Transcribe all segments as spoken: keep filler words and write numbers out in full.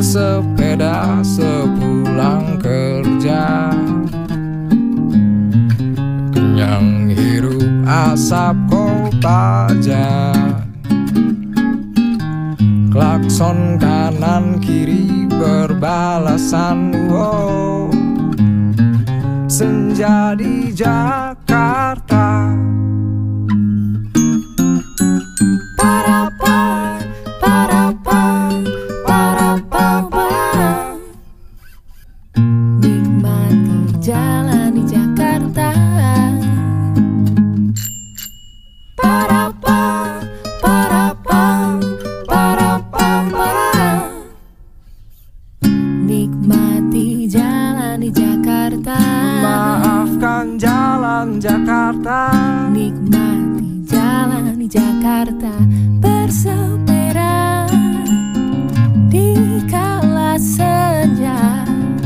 bersepeda sepulang kerja. Kenyang hirup asap kopaja, klakson kanan kiri berbalasan. Wow, senja di Jakarta. Maafkan jalan Jakarta, nikmati jalan di Jakarta, bersepeda di kala senja,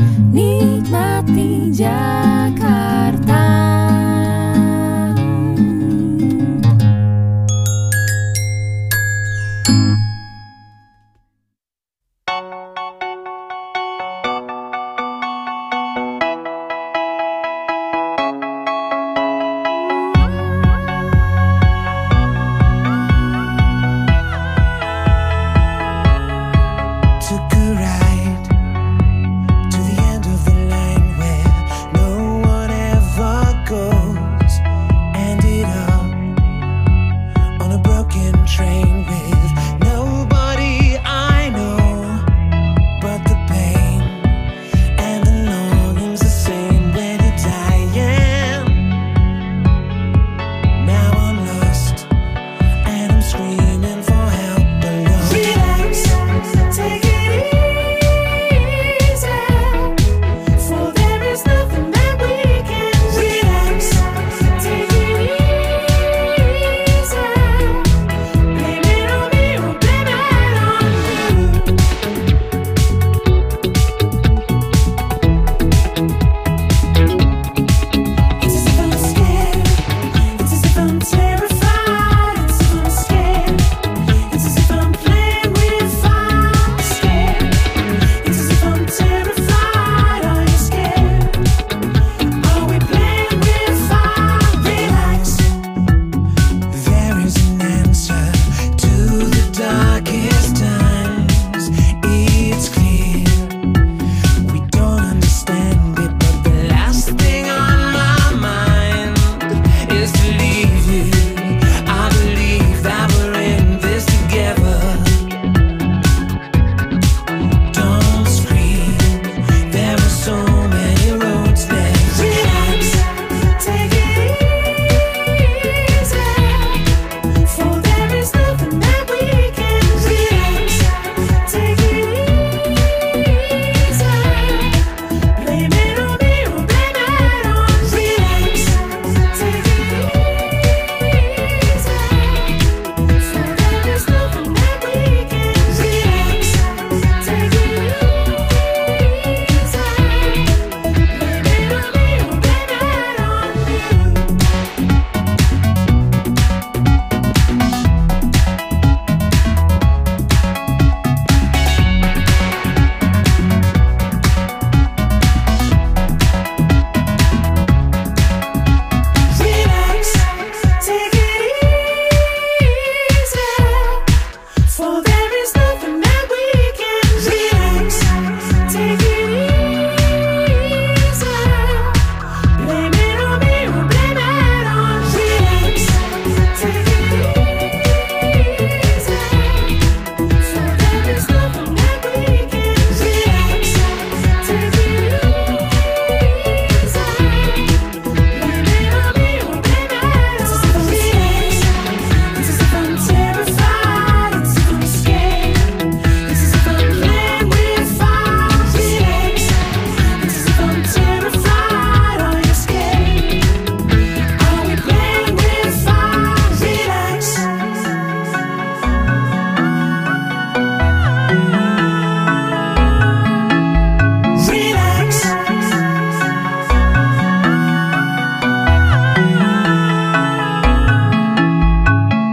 nikmati Jakarta.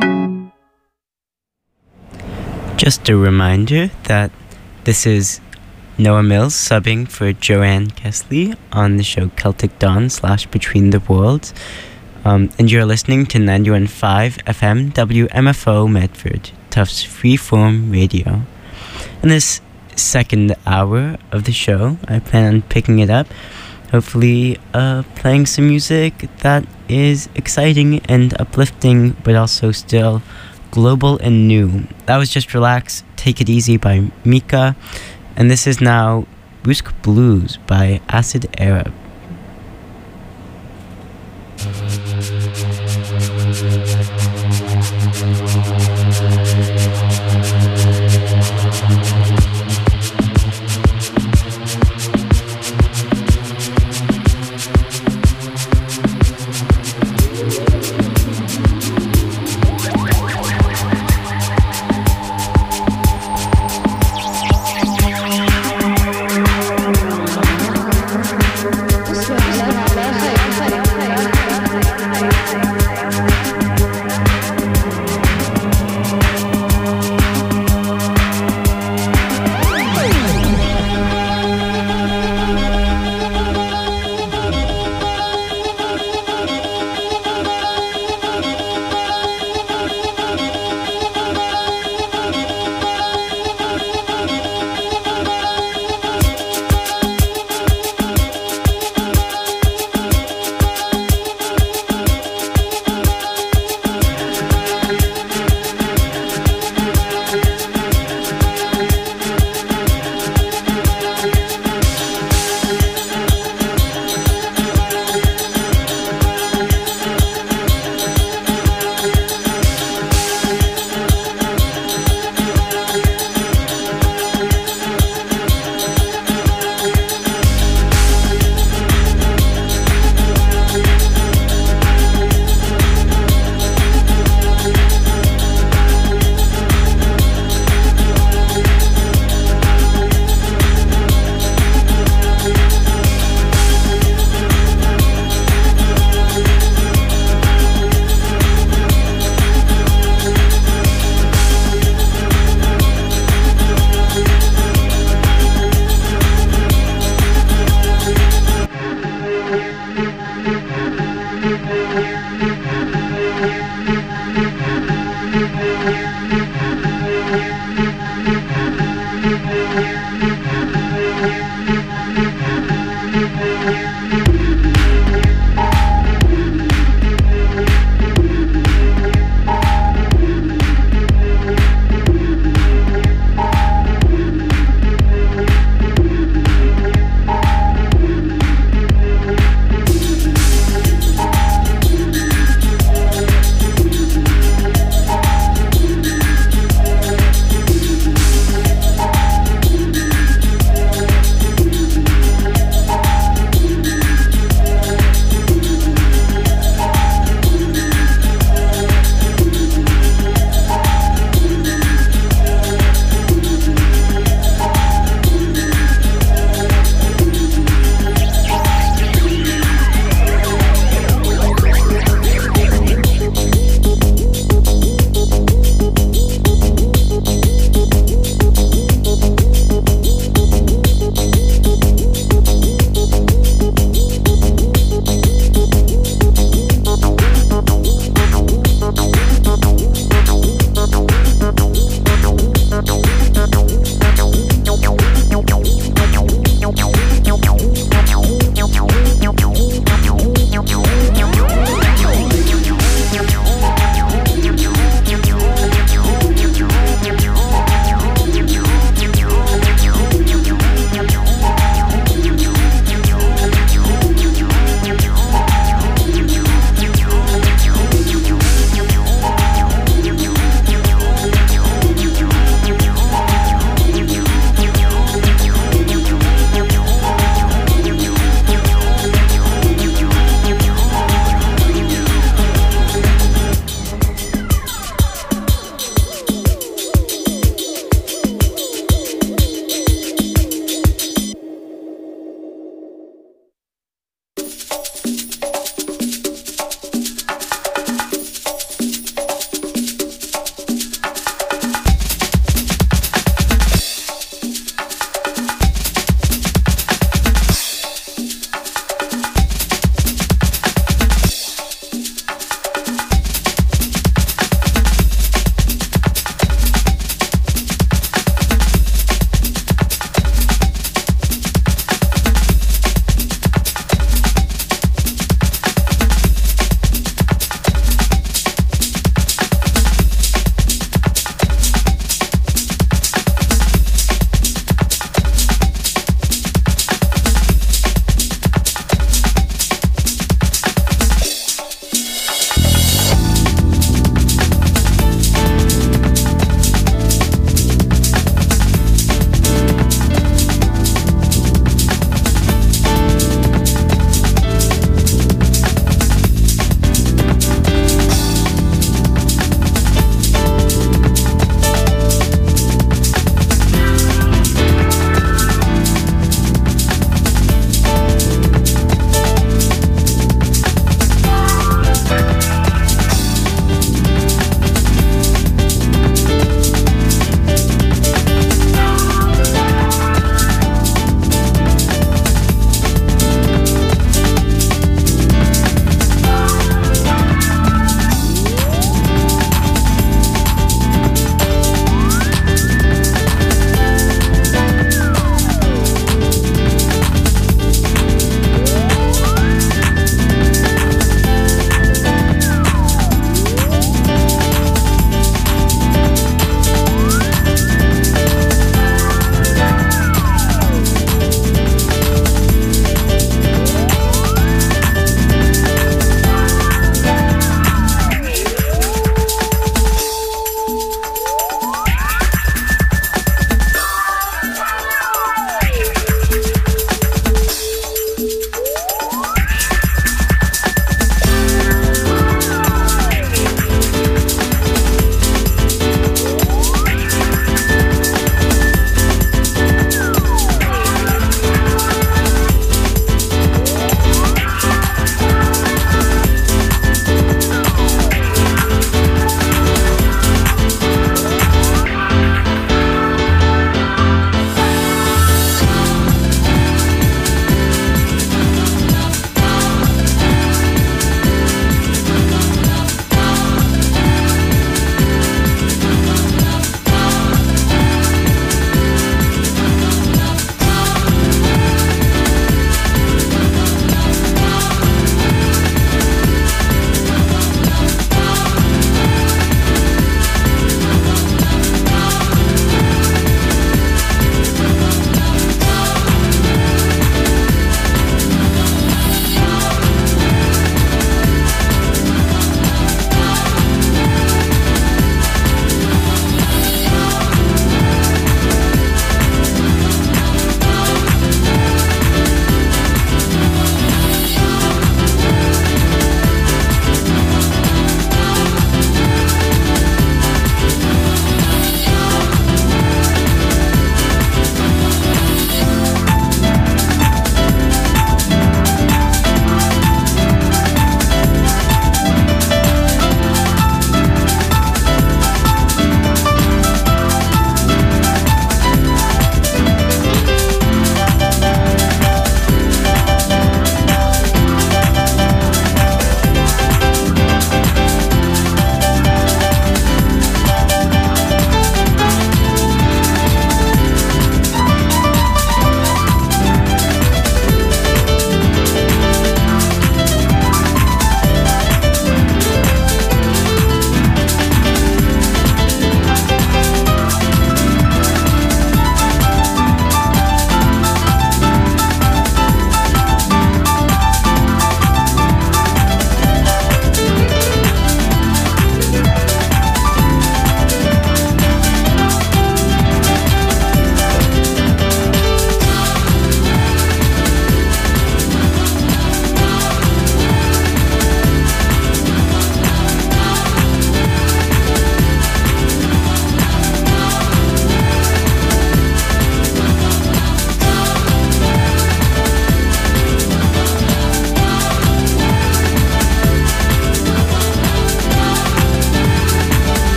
Just a reminder that this is Noah Mills subbing for Joanne Kesley on the show Celtic Dawn slash Between the Worlds. Um, and you're listening to ninety-one point five F M W M F O Medford, Tufts Freeform Radio. In this second hour of the show, I plan on picking it up, hopefully uh, playing some music that is exciting and uplifting, but also still global and new. That was just Relax, Take It Easy by Mika. And this is now Rusk Blues by Acid Arab. We'll be right back.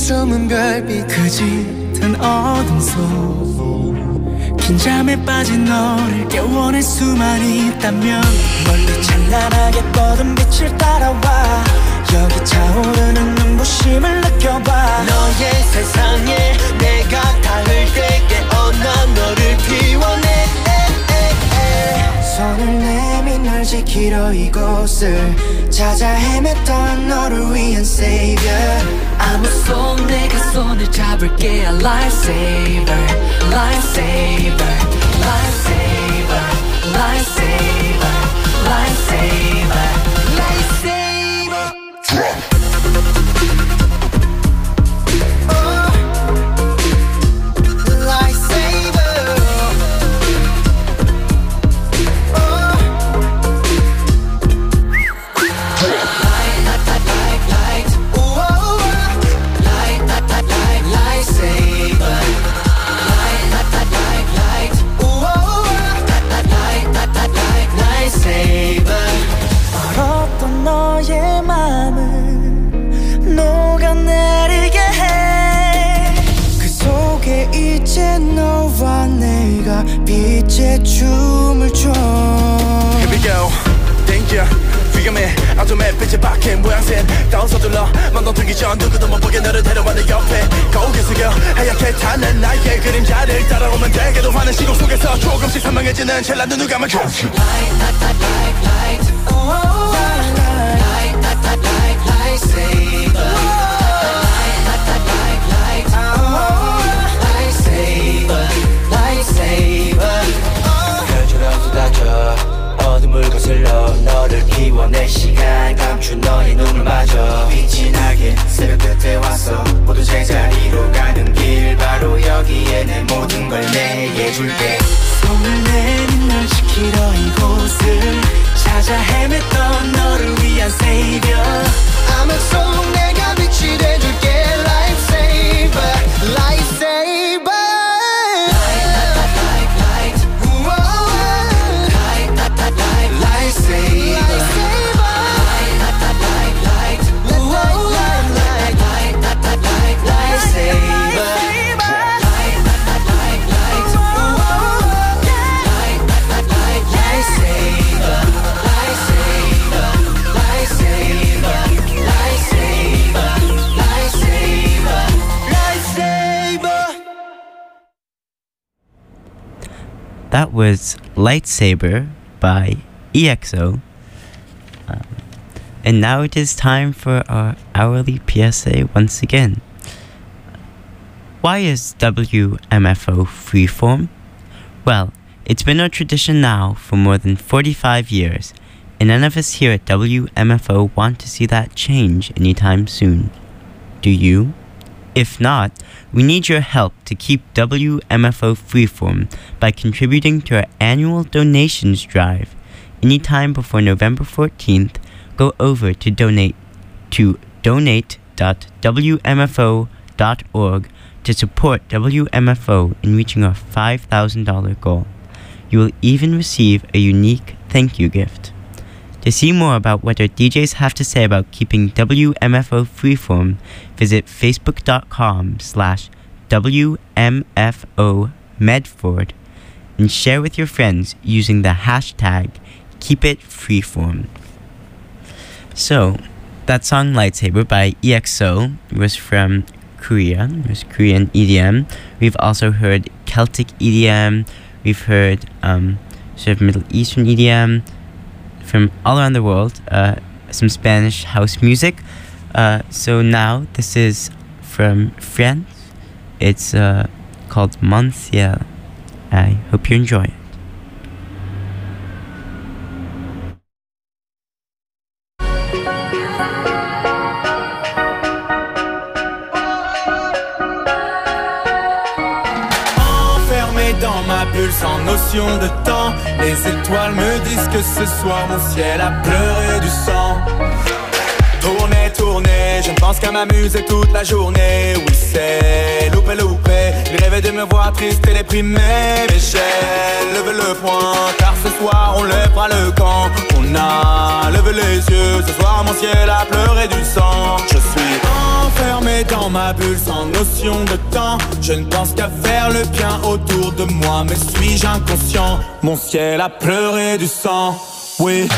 숨은 별빛 그 짙은 어둠 속 긴 잠에 빠진 너를 깨워낼 수만 있다면 멀리 찬란하게 뻗은 빛을 따라와 여기 차오르는 눈부심을 느껴봐 너의 세상에 내가 닿을 때 깨어나 너를 피워내 손을 내민 널 지키러 이곳을 찾아 헤맸던 너를 위한 savior 아무 손 내가 손을 잡을게 a lifesaver lifesaver lifesaver lifesaver lifesaver lifesaver 빛의 춤을 춰 Here we go, danger 위험해 어둠에 빛이 박힌 모양새 다운 서둘러 맘 들기 전 누구도 못 보게 너를 데려와 내 옆에 거울에 숙여 하얗게 타는 나의 그림자를 따라오면 돼 그래도 환한 시공 속에서 조금씩 선명해지는 찰나 눈을 감아 Light, light, light, light, light oh, light, light, light, light, light, light, saver Light, light, light, light, light oh, light, saver Light, saver 별처럼 쏟아져 어둠을 거슬러 너를 피워낼 시간 감춘 너의 눈을 마저 빛이 나게 새벽 끝에 왔어 모두 제자리로 가는 길 바로 여기에 내 모든 걸 내게줄게 손을 내민 널 지키러 이곳을 찾아 헤맸던 너를 위한 savior 아무 손 내가 빛이 돼줄게 lifesaver lifesaver That was Lightsaber by E X O. Um, and now it is time for our hourly P S A once again. Why is W M F O freeform? Well, it's been our tradition now for more than forty-five years, and none of us here at W M F O want to see that change anytime soon. Do you? If not, we need your help to keep W M F O freeform by contributing to our annual donations drive. Anytime before November fourteenth, go over to donate to donate dot w m f o dot org to support W M F O in reaching our five thousand dollars goal. You will even receive a unique thank you gift. To see more about what our D Js have to say about keeping W M F O freeform, visit facebook.com slash WMFO Medford and share with your friends using the hashtag KeepItFreeform. So, that song Lightsaber by E X O was from Korea. It was Korean E D M. We've also heard Celtic E D M. We've heard um, sort of Middle Eastern E D M. From all around the world, uh, some Spanish house music. Uh, so now this is from France. It's uh, called Monsieur. I hope you enjoy it. Dans ma bulle sans notion de temps, les étoiles me disent que ce soir mon ciel a pleuré du sang. Tourner, tourner, je ne pense qu'à m'amuser toute la journée. Oui c'est loupé, loupé, il rêvait de me voix triste et déprimée. Mais j'ai levé le poing, car ce soir on lèvera le camp. On a levé les yeux, ce soir mon ciel a pleuré du sang. Je suis enfermé dans ma bulle sans notion de temps. Je ne pense qu'à faire le bien autour de moi. Mais suis-je inconscient? Mon ciel a pleuré du sang. Oui.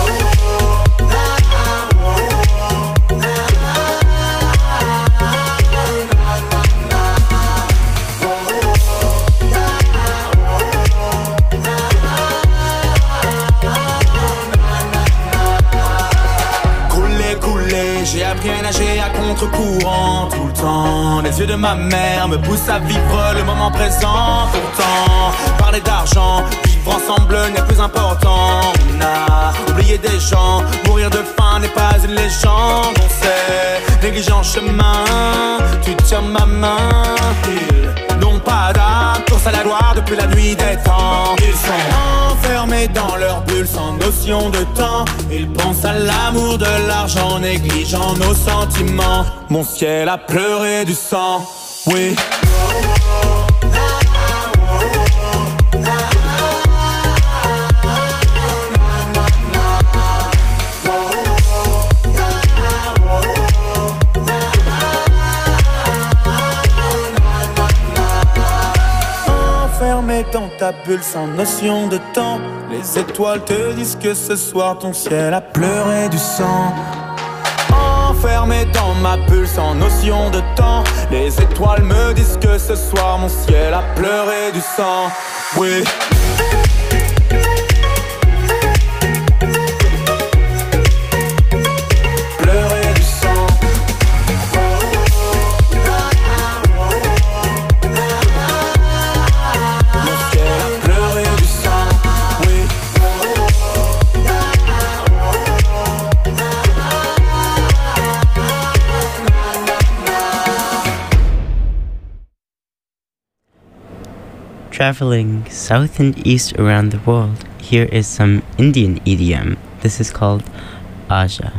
J'ai appris à nager à contre-courant tout le temps. Les yeux de ma mère me poussent à vivre le moment présent. Pourtant, parler d'argent, vivre ensemble n'est plus important. On a oublié des gens, mourir de faim n'est pas une légende. On sait, négligent chemin, tu tiens ma main. Ils n'ont pas d'âme, course à la gloire depuis la nuit des temps. Ils sont enfermés dans leur bulle sans notion de temps. Ils pensent à l'amour, de l'argent, négligeant nos sentiments. Mon ciel a pleuré du sang, oui. Enfermé dans ta bulle sans notion de temps. Les étoiles te disent que ce soir ton ciel a pleuré du sang. Enfermé dans ma bulle sans notion de temps. Les étoiles me disent que ce soir mon ciel a pleuré du sang. Oui. Pleurer du sang. Mon ciel a pleuré du sang. Oui. Traveling south and east around the world, here is some Indian E D M. This is called Aja.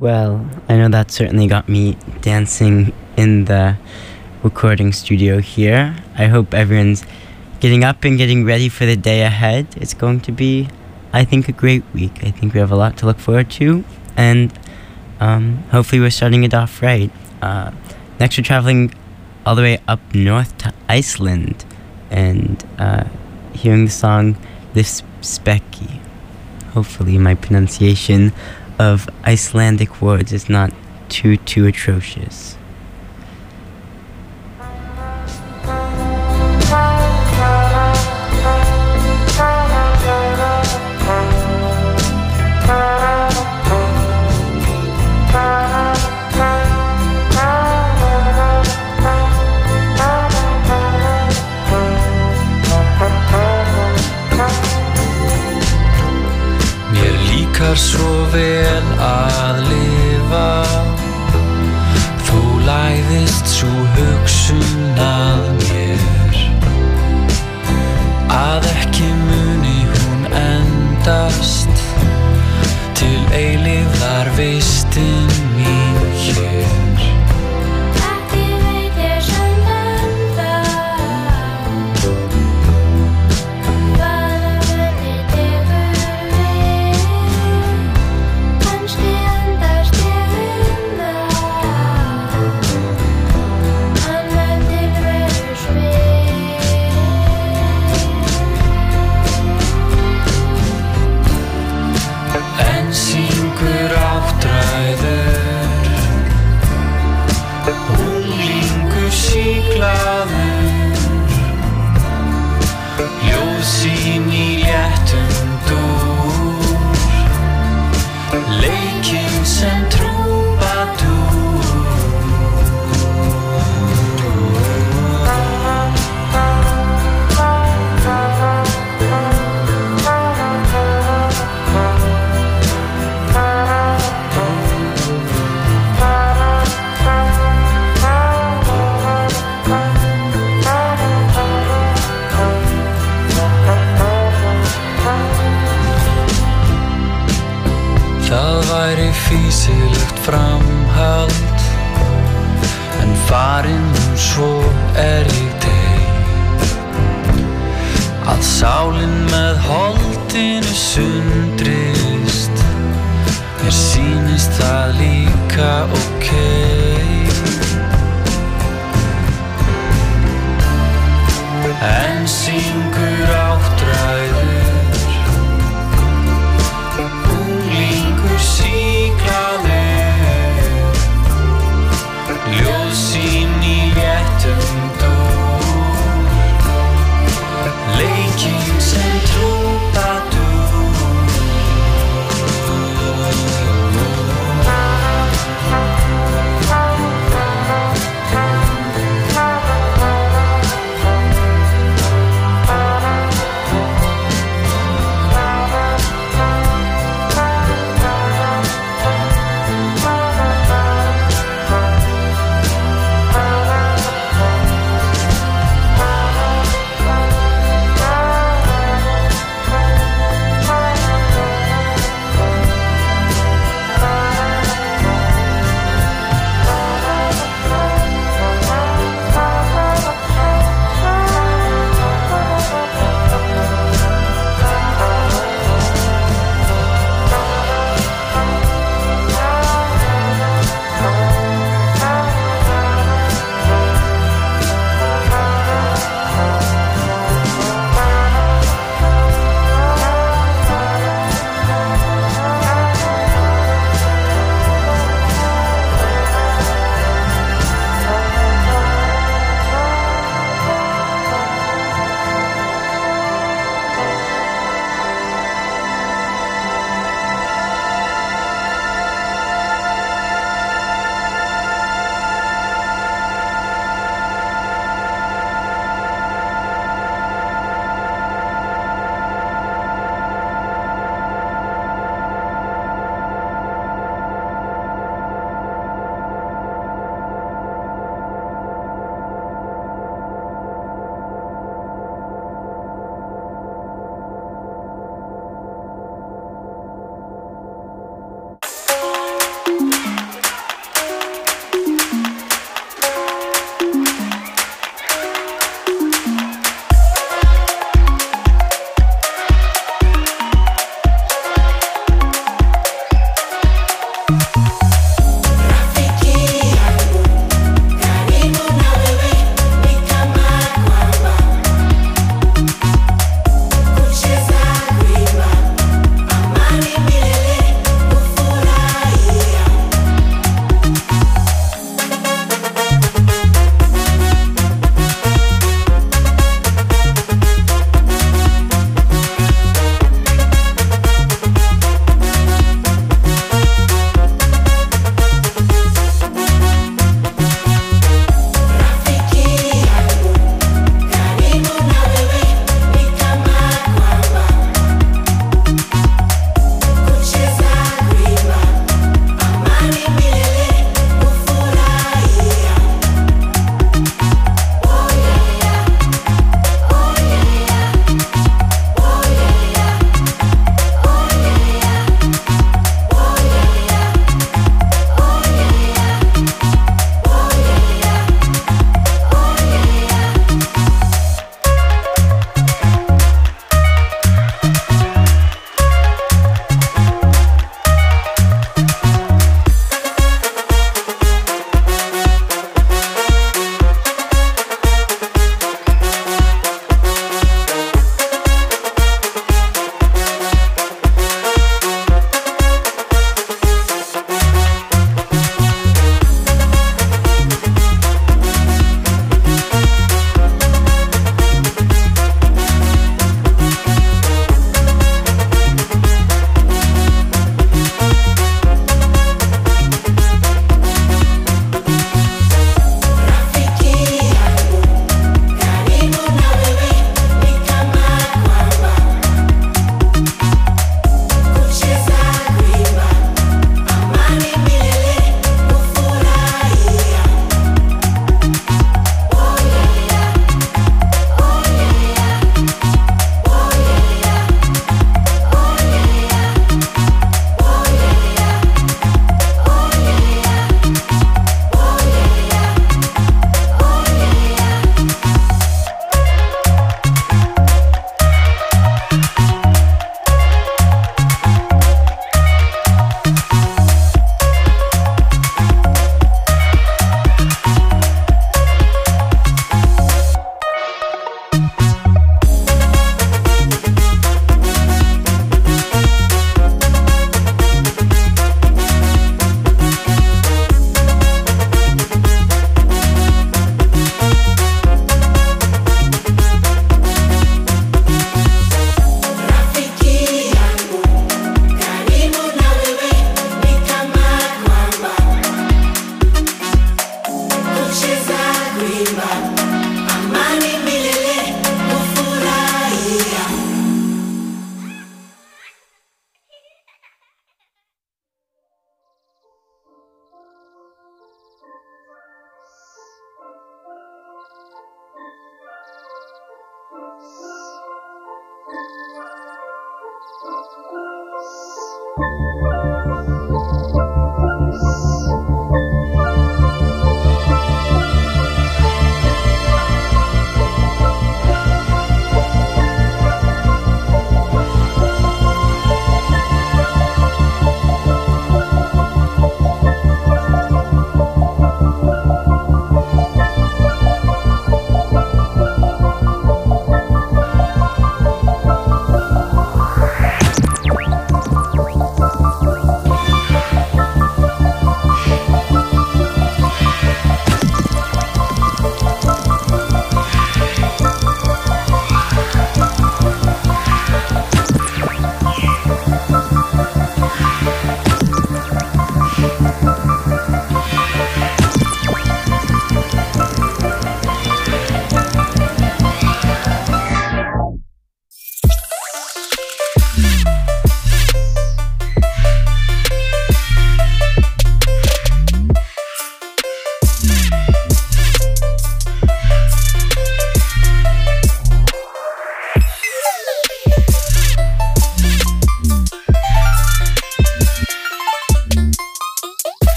Well, I know that certainly got me dancing in the recording studio here. I hope everyone's getting up and getting ready for the day ahead. It's going to be, I think, a great week. I think we have a lot to look forward to, and um, hopefully we're starting it off right. Uh, next we're traveling all the way up north to Iceland and uh, hearing the song This Specky. Hopefully my pronunciation of Icelandic words is not too, too atrocious. Svo vel að lifa, þú læðist svo hugsun að mér, að ekki muni hún endast, til eilífðar vistin mín hér. Ekki veit ég sem enda, hvaða muni tekur við. Kannski endast ég vinna, annað tilveru svið. En syngur áttræður, unglingur síglaður, ljósín í léttum dúr, leikinn sem trúbadúr. Það væri fýsilegt framhald, en farinn nú svo er ég dey, að sálin með holdinu sundrist, mér sýnist það líka ókei. En syngur áttræður, unglingur síglaður, ljósín í léttum dúr, leikinn sem trúbadúr.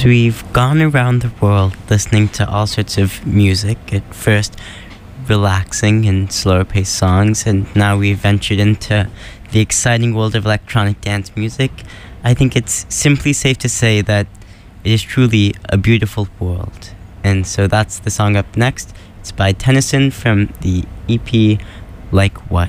So we've gone around the world listening to all sorts of music. At first, relaxing and slower paced songs, and now we've ventured into the exciting world of electronic dance music. I think it's simply safe to say that it is truly a beautiful world. And so that's the song up next. It's by Tennyson from the E P Like What.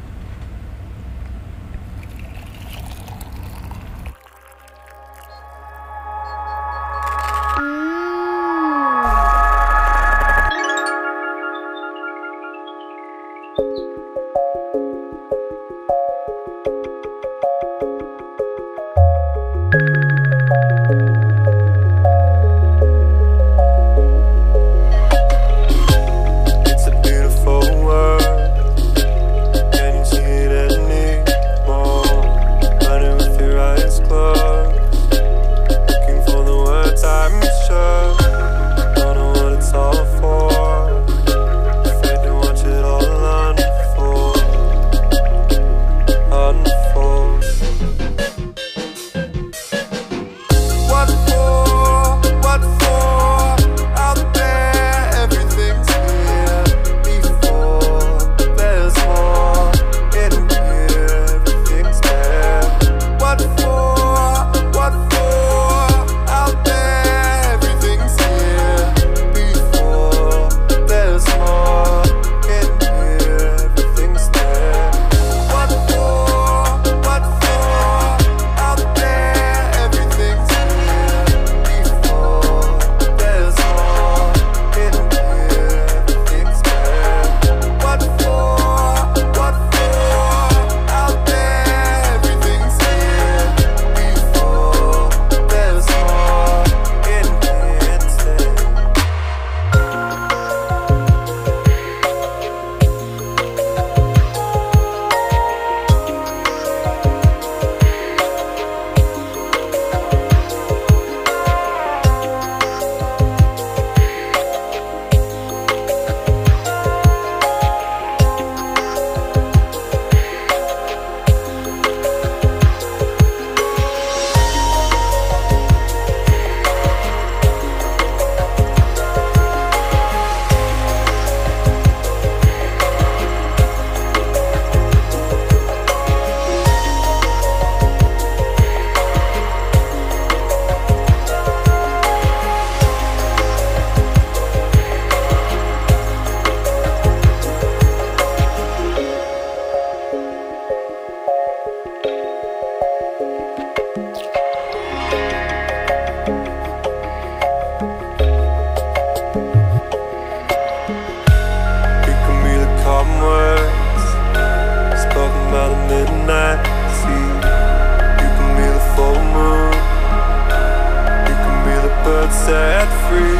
Set free,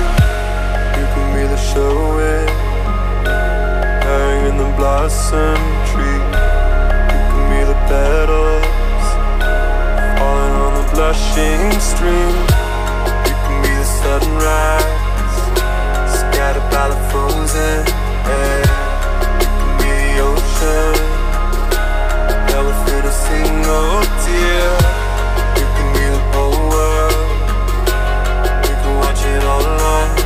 you can be the showing, hang in the blossom tree. You can be the petals falling on the blushing stream. You can be the sunrise scattered by the frozen air. You can be the ocean that within a single tear. You can be the whole world, watch it all along.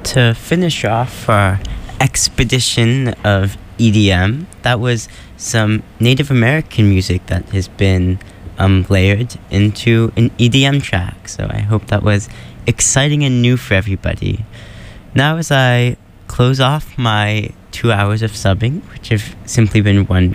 to finish off our expedition of E D M, that was some Native American music that has been um, layered into an E D M track. So I hope that was exciting and new for everybody. Now as I close off my two hours of subbing, which have simply been wonderful,